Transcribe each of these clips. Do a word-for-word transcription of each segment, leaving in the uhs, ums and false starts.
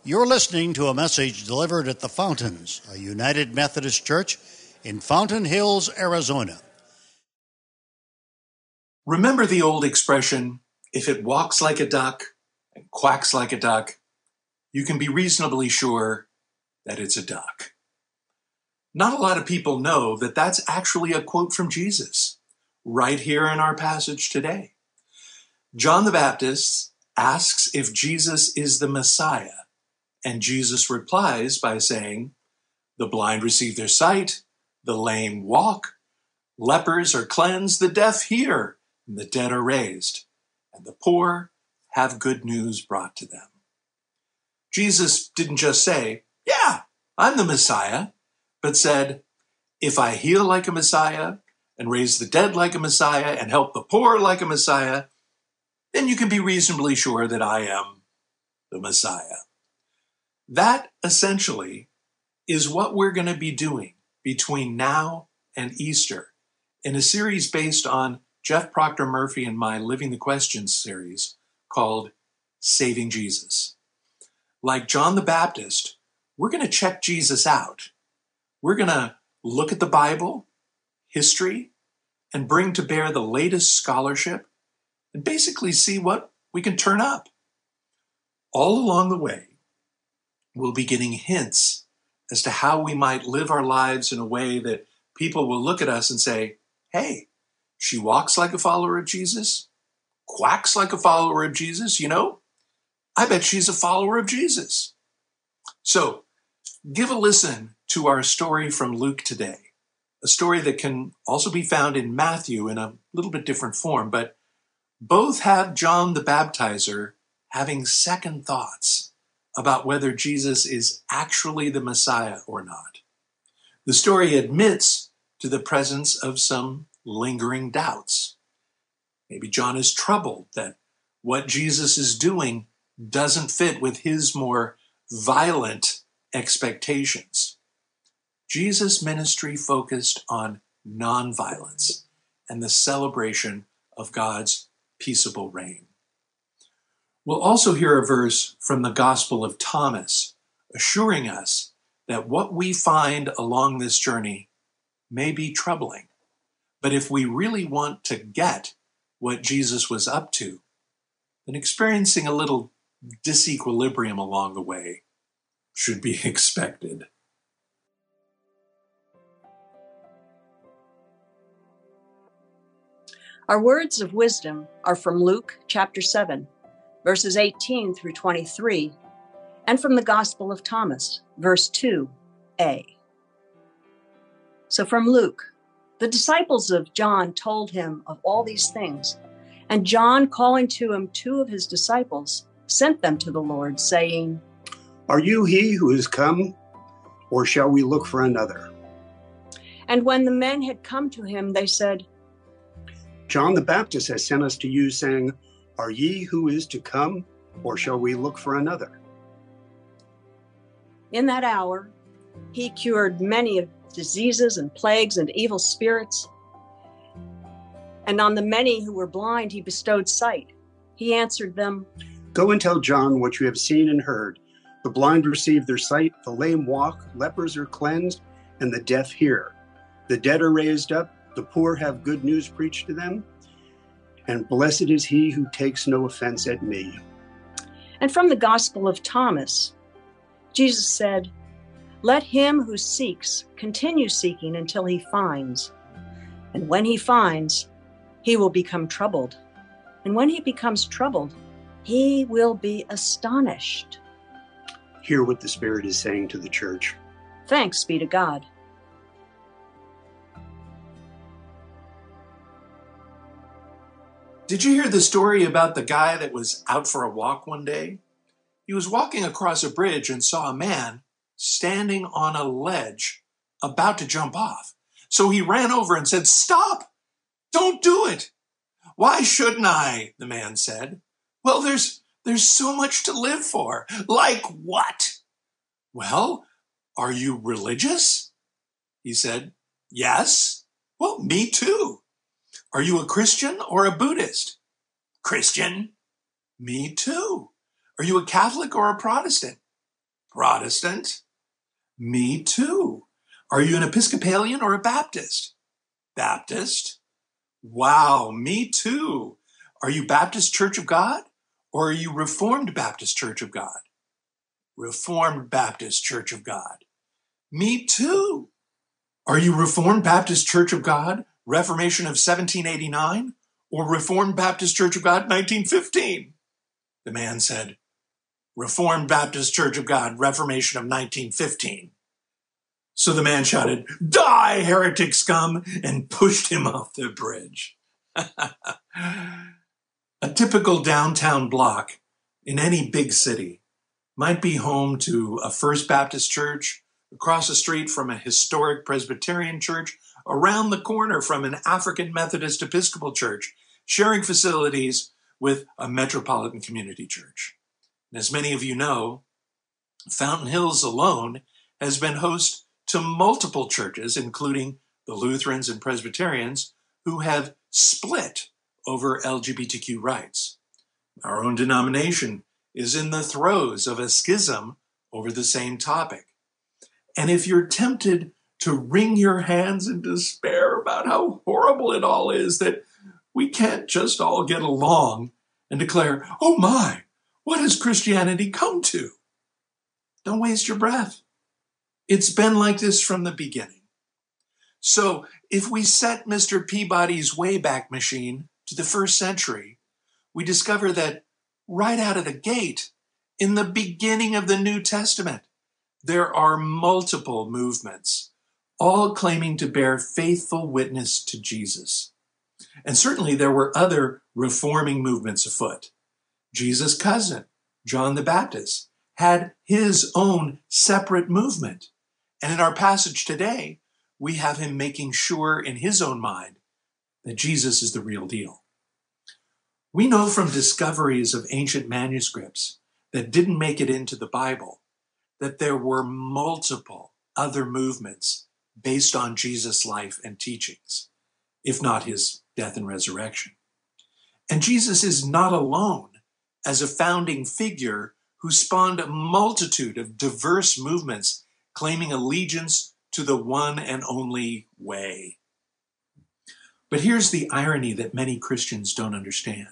You're listening to a message delivered at the Fountains, a United Methodist Church in Fountain Hills, Arizona. Remember the old expression, if it walks like a duck and quacks like a duck, you can be reasonably sure that it's a duck. Not a lot of people know that that's actually a quote from Jesus, right here in our passage today. John the Baptist asks if Jesus is the Messiah, and Jesus replies by saying, the blind receive their sight, the lame walk, lepers are cleansed, the deaf hear, and the dead are raised, and the poor have good news brought to them. Jesus didn't just say, yeah, I'm the Messiah, but said, if I heal like a Messiah and raise the dead like a Messiah and help the poor like a Messiah, then you can be reasonably sure that I am the Messiah. That essentially is what we're going to be doing between now and Easter in a series based on Jeff Proctor Murphy and my Living the Questions series called Saving Jesus. Like John the Baptist, we're going to check Jesus out. We're going to look at the Bible, history, and bring to bear the latest scholarship and basically see what we can turn up. All along the way, we'll be getting hints as to how we might live our lives in a way that people will look at us and say, hey, she walks like a follower of Jesus, quacks like a follower of Jesus, you know? I bet she's a follower of Jesus. So, give a listen to our story from Luke today, a story that can also be found in Matthew in a little bit different form, but both have John the Baptizer having second thoughts about whether Jesus is actually the Messiah or not. The story admits to the presence of some lingering doubts. Maybe John is troubled that what Jesus is doing doesn't fit with his more violent expectations. Jesus' ministry focused on nonviolence and the celebration of God's peaceable reign. We'll also hear a verse from the Gospel of Thomas, assuring us that what we find along this journey may be troubling, but if we really want to get what Jesus was up to, then experiencing a little disequilibrium along the way should be expected. Our words of wisdom are from Luke chapter seven, verses eighteen through twenty-three, and from the Gospel of Thomas, verse two a. So from Luke, the disciples of John told him of all these things, and John, calling to him two of his disciples, sent them to the Lord, saying, Are you he who is come, or shall we look for another? And when the men had come to him, they said, John the Baptist has sent us to you, saying, Are ye who is to come, or shall we look for another? In that hour, he cured many of diseases and plagues and evil spirits. And on the many who were blind, he bestowed sight. He answered them, Go and tell John what you have seen and heard. The blind receive their sight, the lame walk, lepers are cleansed, and the deaf hear. The dead are raised up, the poor have good news preached to them, and blessed is he who takes no offense at me. And from the Gospel of Thomas, Jesus said, Let him who seeks continue seeking until he finds. And when he finds, he will become troubled. And when he becomes troubled, he will be astonished. Hear what the Spirit is saying to the church. Thanks be to God. Did you hear the story about the guy that was out for a walk one day? He was walking across a bridge and saw a man standing on a ledge about to jump off. So he ran over and said, Stop! Don't do it! Why shouldn't I? The man said. Well, there's there's so much to live for. Like what? Well, are you religious? He said, Yes. Well, me too. Are you a Christian or a Buddhist? Christian. Me too. Are you a Catholic or a Protestant? Protestant. Me too. Are you an Episcopalian or a Baptist? Baptist. Wow, me too. Are you Baptist Church of God or are you Reformed Baptist Church of God? Reformed Baptist Church of God. Me too. Are you Reformed Baptist Church of God, Reformation of seventeen eighty-nine, or Reformed Baptist Church of God, nineteen fifteen? The man said, Reformed Baptist Church of God, Reformation of nineteen fifteen. So the man shouted, "Die, heretic scum," and pushed him off the bridge. A typical downtown block in any big city might be home to a First Baptist church, across the street from a historic Presbyterian church, around the corner from an African Methodist Episcopal church, sharing facilities with a metropolitan community church. And as many of you know, Fountain Hills alone has been host to multiple churches, including the Lutherans and Presbyterians, who have split over L G B T Q rights. Our own denomination is in the throes of a schism over the same topic. And if you're tempted to wring your hands in despair about how horrible it all is, that we can't just all get along and declare, "Oh my, what has Christianity come to?" Don't waste your breath. It's been like this from the beginning. So if we set Mister Peabody's Wayback Machine to the first century, we discover that right out of the gate, in the beginning of the New Testament, there are multiple movements, all claiming to bear faithful witness to Jesus. And certainly there were other reforming movements afoot. Jesus' cousin, John the Baptist, had his own separate movement. And in our passage today, we have him making sure in his own mind that Jesus is the real deal. We know from discoveries of ancient manuscripts that didn't make it into the Bible that there were multiple other movements based on Jesus' life and teachings, if not his death and resurrection. And Jesus is not alone as a founding figure who spawned a multitude of diverse movements claiming allegiance to the one and only way. But here's the irony that many Christians don't understand.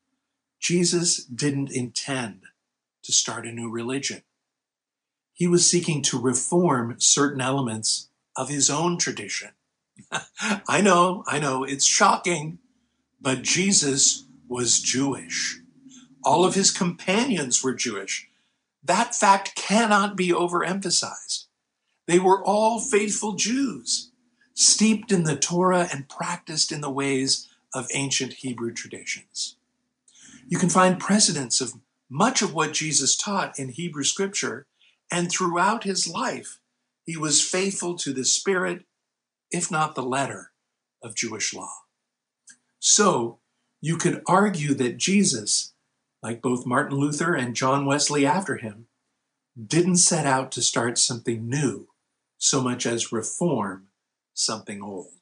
Jesus didn't intend to start a new religion. He was seeking to reform certain elements of his own tradition. I know, I know, it's shocking, but Jesus was Jewish. All of his companions were Jewish. That fact cannot be overemphasized. They were all faithful Jews, steeped in the Torah and practiced in the ways of ancient Hebrew traditions. You can find precedents of much of what Jesus taught in Hebrew scripture, and throughout his life, he was faithful to the spirit, if not the letter, of Jewish law. So, you could argue that Jesus, like both Martin Luther and John Wesley after him, didn't set out to start something new so much as reform something old.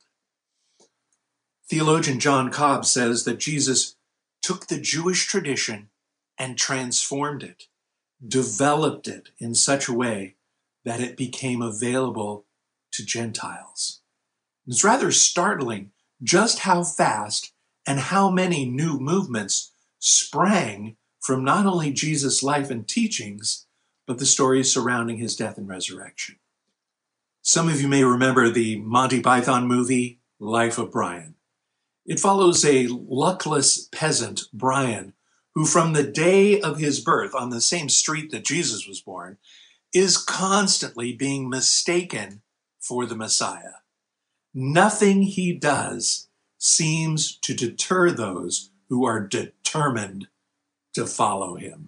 Theologian John Cobb says that Jesus took the Jewish tradition and transformed it, developed it in such a way that it became available to Gentiles. It's rather startling just how fast and how many new movements sprang from not only Jesus' life and teachings, but the stories surrounding his death and resurrection. Some of you may remember the Monty Python movie, Life of Brian. It follows a luckless peasant, Brian, who from the day of his birth on the same street that Jesus was born, is constantly being mistaken for the Messiah. Nothing he does seems to deter those who are determined to follow him.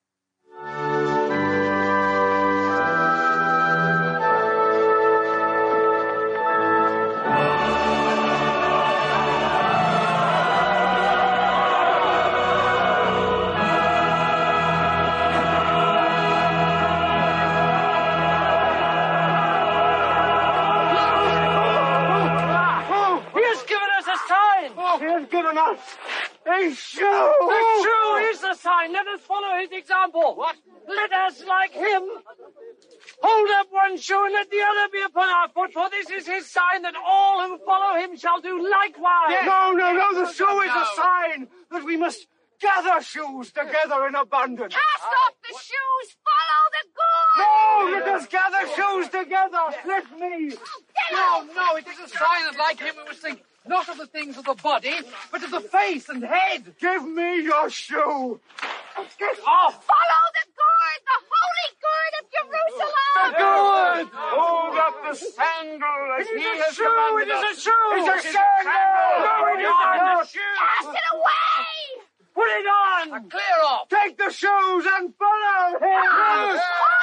He has given us a shoe! The shoe is the sign. Let us follow his example. What? Let us, like him, Hold up one shoe and let the other be upon our foot, for this is his sign that all who follow him shall do likewise. Yes. No, no, no, the shoe is a sign that we must gather shoes together in abundance. Cast off the shoes, follow the good. No, let us gather shoes together. Let me. No, no, it is a sign that like him we must think not of the things of the body, but of the face and head. Give me your shoe. Get off. Follow the good, the holy good of Jerusalem. The good. Hold up the sandal as he has commanded us. It is a shoe. It's a sandal. No, it is not a shoe. Cast it away. Put it on. Now clear off. Take the shoes and follow him.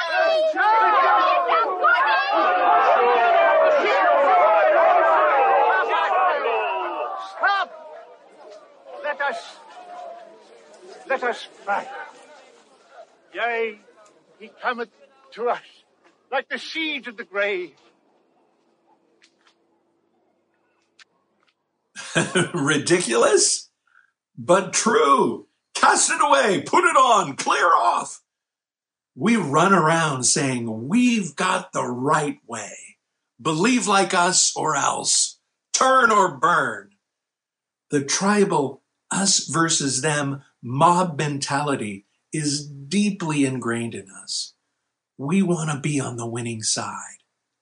Stop. Let us, let us pray. Yea, he cometh to us like the seeds of the grave. Ridiculous, but true. Cast it away, put it on, clear off. We run around saying, we've got the right way. Believe like us or else. Turn or burn. The tribal us versus them mob mentality is deeply ingrained in us. We want to be on the winning side.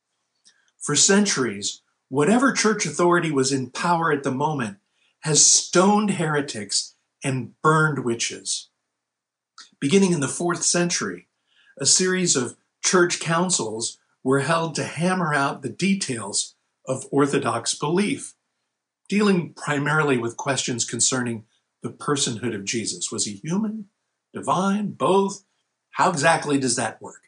For centuries, whatever church authority was in power at the moment has stoned heretics and burned witches. Beginning in the fourth century, a series of church councils were held to hammer out the details of Orthodox belief, dealing primarily with questions concerning the personhood of Jesus. Was he human, divine, both? How exactly does that work?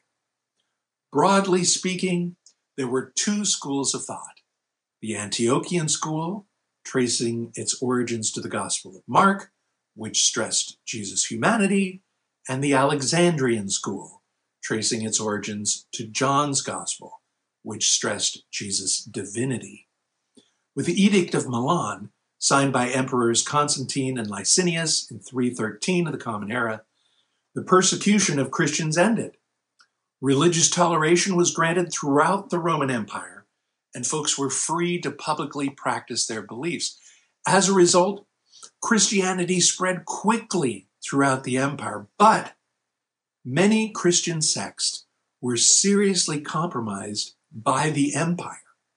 Broadly speaking, there were two schools of thought. The Antiochian school, tracing its origins to the Gospel of Mark, which stressed Jesus' humanity, and the Alexandrian school, tracing its origins to John's Gospel, which stressed Jesus' divinity. With the Edict of Milan, signed by Emperors Constantine and Licinius in three thirteen of the Common Era, the persecution of Christians ended. Religious toleration was granted throughout the Roman Empire, and folks were free to publicly practice their beliefs. As a result, Christianity spread quickly throughout the empire, but many Christian sects were seriously compromised by the empire.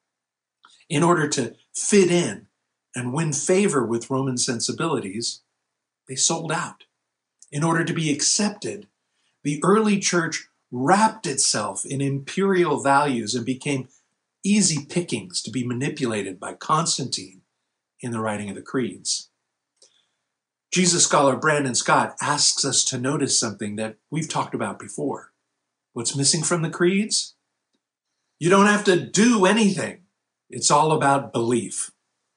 In order to fit in and win favor with Roman sensibilities, they sold out. In order to be accepted, the early church wrapped itself in imperial values and became easy pickings to be manipulated by Constantine in the writing of the creeds. Jesus scholar Brandon Scott asks us to notice something that we've talked about before. What's missing from the creeds? You don't have to do anything. It's all about belief.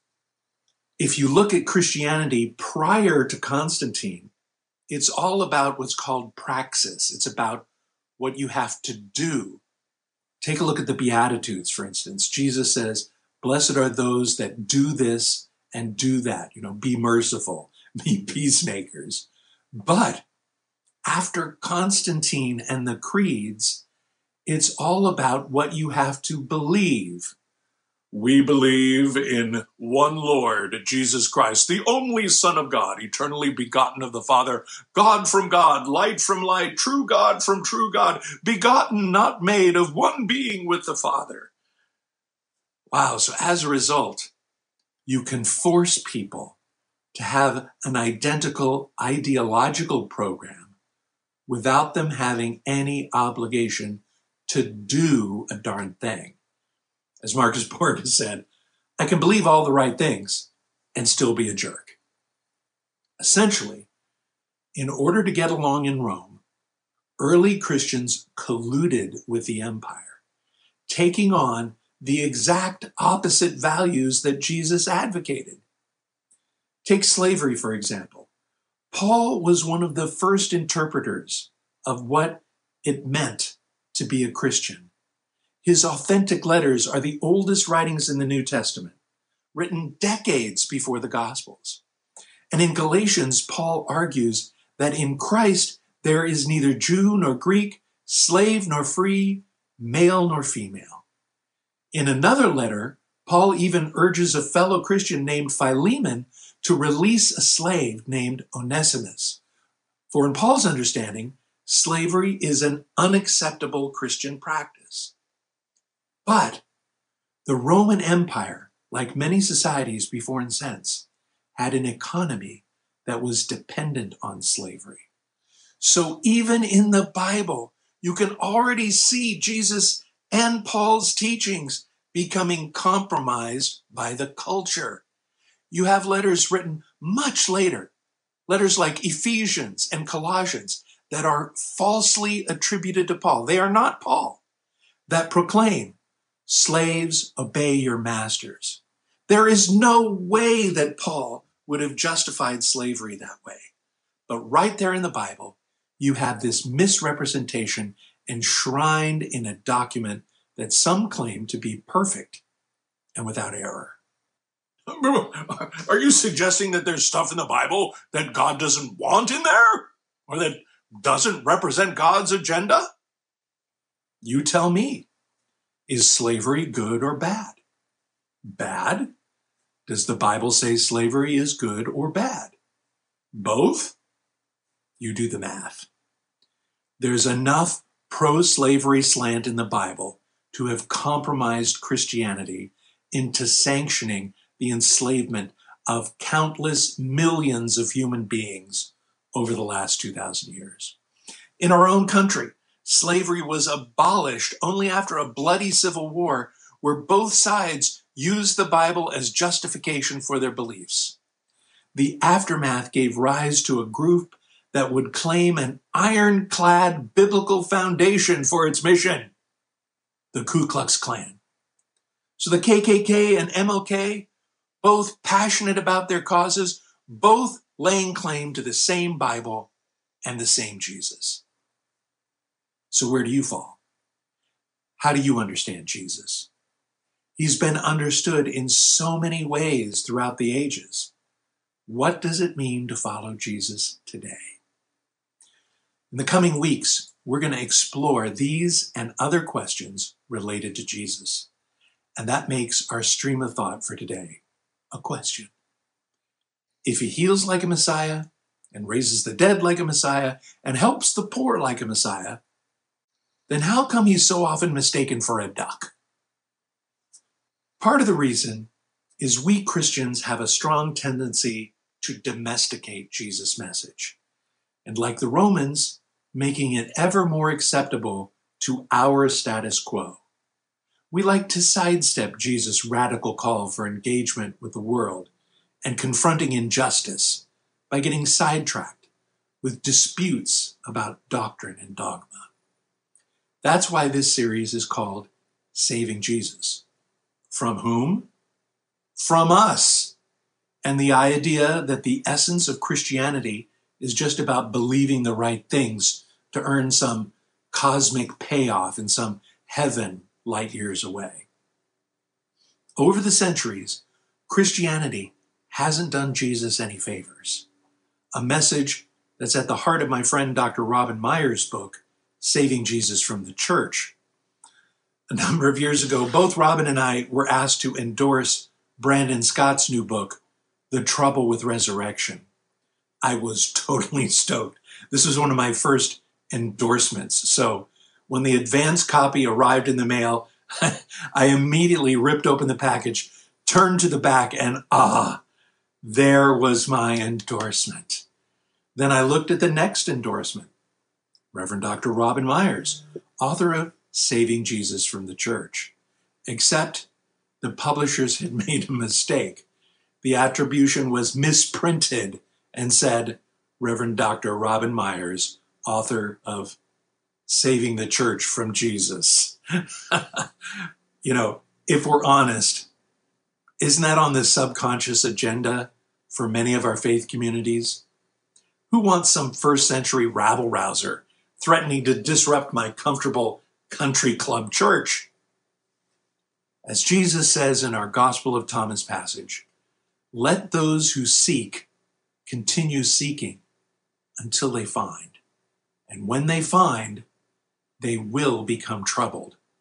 If you look at Christianity prior to Constantine, it's all about what's called praxis. It's about what you have to do. Take a look at the Beatitudes, for instance. Jesus says, blessed are those that do this and do that. You know, be merciful, be peacemakers. But after Constantine and the creeds, it's all about what you have to believe. We believe in one Lord, Jesus Christ, the only Son of God, eternally begotten of the Father, God from God, light from light, true God from true God, begotten, not made, of one being with the Father. Wow, so as a result, you can force people to have an identical ideological program without them having any obligation to do a darn thing. As Marcus Borges said, I can believe all the right things and still be a jerk. Essentially, in order to get along in Rome, early Christians colluded with the empire, taking on the exact opposite values that Jesus advocated. Take slavery, for example. Paul was one of the first interpreters of what it meant to be a Christian. His authentic letters are the oldest writings in the New Testament, written decades before the Gospels. And in Galatians, Paul argues that in Christ there is neither Jew nor Greek, slave nor free, male nor female. In another letter, Paul even urges a fellow Christian named Philemon to release a slave named Onesimus. For in Paul's understanding, slavery is an unacceptable Christian practice. But the Roman Empire, like many societies before and since, had an economy that was dependent on slavery. So even in the Bible, you can already see Jesus and Paul's teachings becoming compromised by the culture. You have letters written much later, letters like Ephesians and Colossians, that are falsely attributed to Paul. They are not Paul, that proclaim, slaves, obey your masters. There is no way that Paul would have justified slavery that way. But right there in the Bible, you have this misrepresentation enshrined in a document that some claim to be perfect and without error. Are you suggesting that there's stuff in the Bible that God doesn't want in there? Or that doesn't represent God's agenda? You tell me. Is slavery good or bad? Bad? Does the Bible say slavery is good or bad? Both? You do the math. There's enough pro-slavery slant in the Bible to have compromised Christianity into sanctioning the enslavement of countless millions of human beings over the last two thousand years. In our own country, slavery was abolished only after a bloody civil war where both sides used the Bible as justification for their beliefs. The aftermath gave rise to a group that would claim an ironclad biblical foundation for its mission, the Ku Klux Klan. So the K K K and M L K, both passionate about their causes, both laying claim to the same Bible and the same Jesus. So where do you fall? How do you understand Jesus? He's been understood in so many ways throughout the ages. What does it mean to follow Jesus today? In the coming weeks, we're going to explore these and other questions related to Jesus. And that makes our stream of thought for today a question. If he heals like a Messiah and raises the dead like a Messiah and helps the poor like a Messiah, then how come he's so often mistaken for a duck? Part of the reason is we Christians have a strong tendency to domesticate Jesus' message. And like the Romans, making it ever more acceptable to our status quo. We like to sidestep Jesus' radical call for engagement with the world and confronting injustice by getting sidetracked with disputes about doctrine and dogma. That's why this series is called Saving Jesus. From whom? From us. And the idea that the essence of Christianity is just about believing the right things to earn some cosmic payoff in some heaven light years away. Over the centuries, Christianity hasn't done Jesus any favors. A message that's at the heart of my friend Doctor Robin Meyer's book, Saving Jesus from the Church. A number of years ago, both Robin and I were asked to endorse Brandon Scott's new book, The Trouble with Resurrection. I was totally stoked. This was one of my first endorsements. So when the advance copy arrived in the mail, I immediately ripped open the package, turned to the back, and ah, there was my endorsement. Then I looked at the next endorsement, Reverend Doctor Robin Myers, author of Saving Jesus from the Church. Except the publishers had made a mistake. The attribution was misprinted and said, Reverend Doctor Robin Myers, author of Saving the Church from Jesus. You know, if we're honest, isn't that on the subconscious agenda for many of our faith communities? Who wants some first century rabble-rouser threatening to disrupt my comfortable country club church? As Jesus says in our Gospel of Thomas passage, let those who seek continue seeking until they find. And when they find, they will become troubled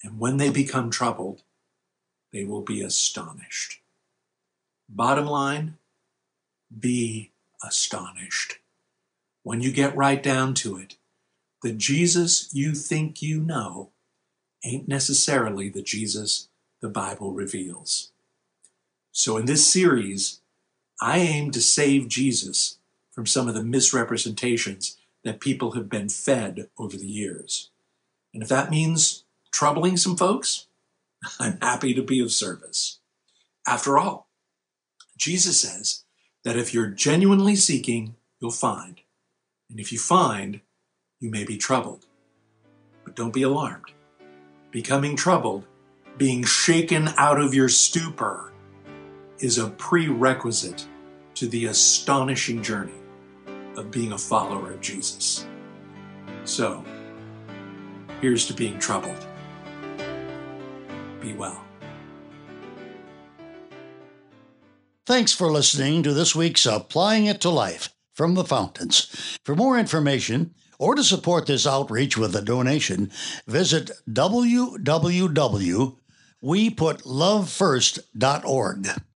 And when they become troubled, they will be astonished. Bottom line, be astonished. When you get right down to it, the Jesus you think you know ain't necessarily the Jesus the Bible reveals. So in this series, I aim to save Jesus from some of the misrepresentations that people have been fed over the years. And if that means troubling some folks, I'm happy to be of service. After all, Jesus says that if you're genuinely seeking, you'll find. And if you find, you may be troubled. But don't be alarmed. Becoming troubled, being shaken out of your stupor, is a prerequisite to the astonishing journey of being a follower of Jesus. So, here's to being troubled. Be well. Thanks for listening to this week's Applying It to Life from the Fountains. For more information or to support this outreach with a donation, visit w w w dot we put love first dot org.